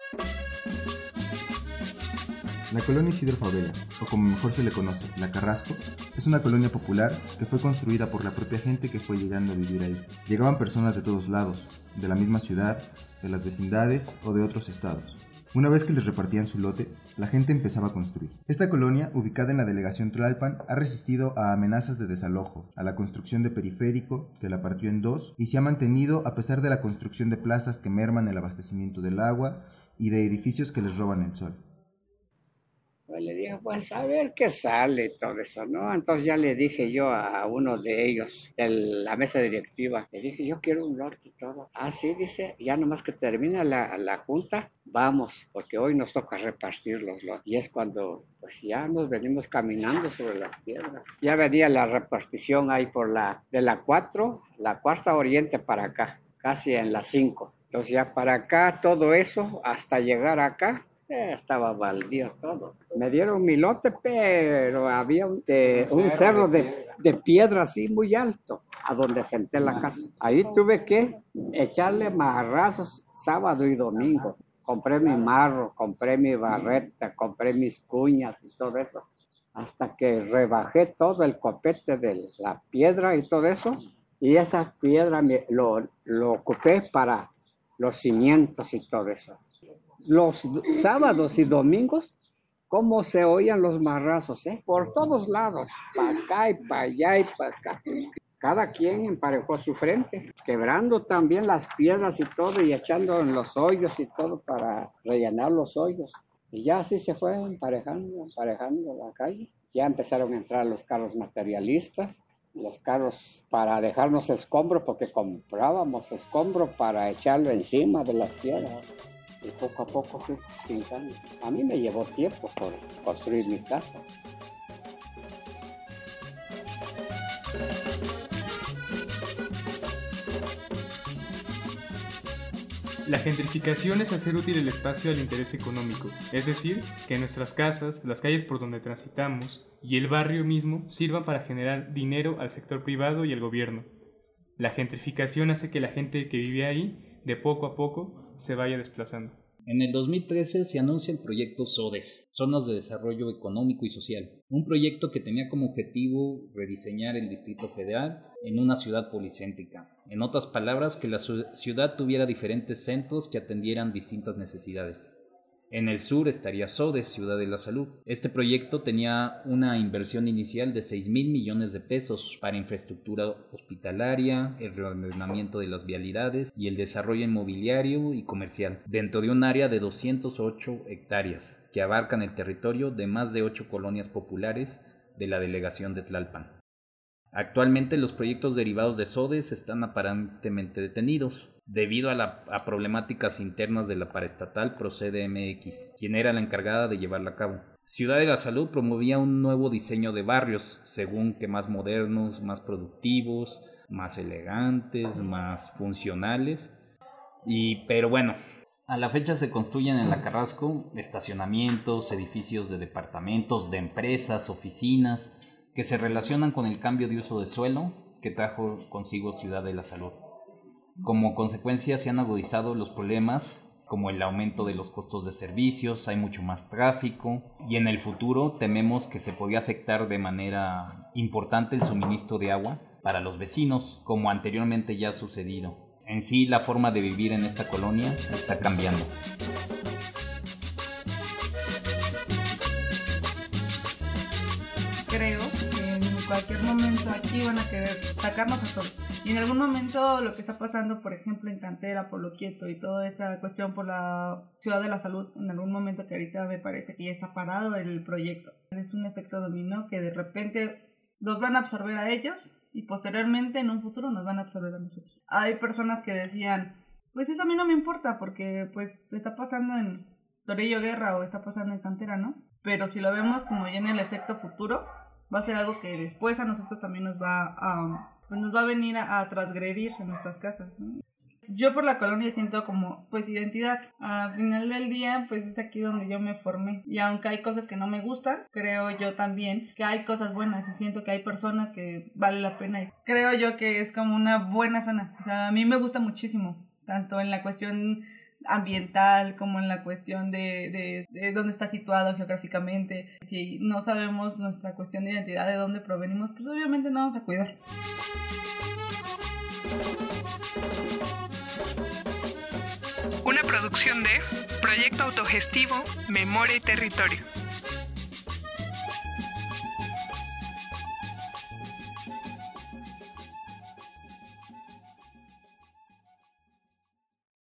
La colonia Isidro Favela, o como mejor se le conoce, La Carrasco, es una colonia popular que fue construida por la propia gente que fue llegando a vivir ahí. Llegaban personas de todos lados, de la misma ciudad, de las vecindades o de otros estados. Una vez que les repartían su lote, la gente empezaba a construir. Esta colonia, ubicada en la delegación Tlalpan, ha resistido a amenazas de desalojo, a la construcción de periférico, que la partió en dos, y se ha mantenido a pesar de la construcción de plazas que merman el abastecimiento del agua y de edificios que les roban el sol. Pues le dije, pues a ver qué sale todo eso, ¿no? Entonces ya le dije yo a uno de ellos, de la mesa directiva, le dije, yo quiero un lote y todo. Ah, sí, dice, ya nomás que termine la junta, vamos, porque hoy nos toca repartir los lotes. Y es cuando, pues ya nos venimos caminando sobre las piedras. Ya venía la repartición ahí de la 4, la cuarta oriente para acá, casi en la 5. Entonces ya para acá, todo eso, hasta llegar acá, estaba baldío todo. Me dieron mi lote, pero había un cerro de piedra así muy alto, a donde senté la casa. Ahí tuve que echarle marrazos sábado y domingo. Compré mi marro, compré mi barreta, compré mis cuñas y todo eso. Hasta que rebajé todo el copete de la piedra y todo eso. Y esa piedra lo ocupé para los cimientos y todo eso. Los sábados y domingos, cómo se oían los marrazos, por todos lados, para acá y para allá y para acá. Cada quien emparejó su frente, quebrando también las piedras y todo y echando en los hoyos y todo para rellenar los hoyos. Y ya así se fue emparejando la calle. Ya empezaron a entrar los carros materialistas, los carros para dejarnos escombro, porque comprábamos escombro para echarlo encima de las piedras. Y poco a poco fui pintando. A mí me llevó tiempo por construir mi casa. La gentrificación es hacer útil el espacio al interés económico, es decir, que nuestras casas, las calles por donde transitamos y el barrio mismo sirvan para generar dinero al sector privado y al gobierno. La gentrificación hace que la gente que vive ahí, de poco a poco, se vaya desplazando. En el 2013 se anuncia el proyecto SODES, Zonas de Desarrollo Económico y Social, un proyecto que tenía como objetivo rediseñar el Distrito Federal en una ciudad policéntrica. En otras palabras, que la ciudad tuviera diferentes centros que atendieran distintas necesidades. En el sur estaría SODES, Ciudad de la Salud. Este proyecto tenía una inversión inicial de 6,000 millones de pesos para infraestructura hospitalaria, el reordenamiento de las vialidades y el desarrollo inmobiliario y comercial, dentro de un área de 208 hectáreas, que abarcan el territorio de más de 8 colonias populares de la delegación de Tlalpan. Actualmente los proyectos derivados de SODES están aparentemente detenidos, debido a problemáticas internas de la paraestatal ProCDMX, quien era la encargada de llevarla a cabo. Ciudad de la Salud promovía un nuevo diseño de barrios, según que más modernos, más productivos, más elegantes, más funcionales. Pero bueno, a la fecha se construyen en La Carrasco estacionamientos, edificios de departamentos, de empresas, oficinas, que se relacionan con el cambio de uso de suelo que trajo consigo Ciudad de la Salud. Como consecuencia se han agudizado los problemas, como el aumento de los costos de servicios, hay mucho más tráfico y en el futuro tememos que se podría afectar de manera importante el suministro de agua para los vecinos, como anteriormente ya ha sucedido. En sí, la forma de vivir en esta colonia está cambiando. Creo que en cualquier momento aquí van a querer sacarnos a todos. Y en algún momento lo que está pasando, por ejemplo, en Cantera, por Lo Quieto y toda esta cuestión por la Ciudad de la Salud, en algún momento que ahorita me parece que ya está parado el proyecto. Es un efecto dominó que de repente los van a absorber a ellos y posteriormente en un futuro nos van a absorber a nosotros. Hay personas que decían, pues eso a mí no me importa porque pues está pasando en Torillo Guerra o está pasando en Cantera, ¿no? Pero si lo vemos como ya en el efecto futuro, va a ser algo que después a nosotros también nos va a venir a transgredir en nuestras casas, ¿no? Yo por la colonia siento como pues identidad. Al final del día pues es aquí donde yo me formé. Y aunque hay cosas que no me gustan, creo yo también que hay cosas buenas y siento que hay personas que vale la pena. Y creo yo que es como una buena zona. O sea, a mí me gusta muchísimo, tanto en la cuestión ambiental, como en la cuestión de dónde está situado geográficamente. Si no sabemos nuestra cuestión de identidad, de dónde provenimos, pues obviamente no vamos a cuidar. Una producción de Proyecto Autogestivo Memoria y Territorio.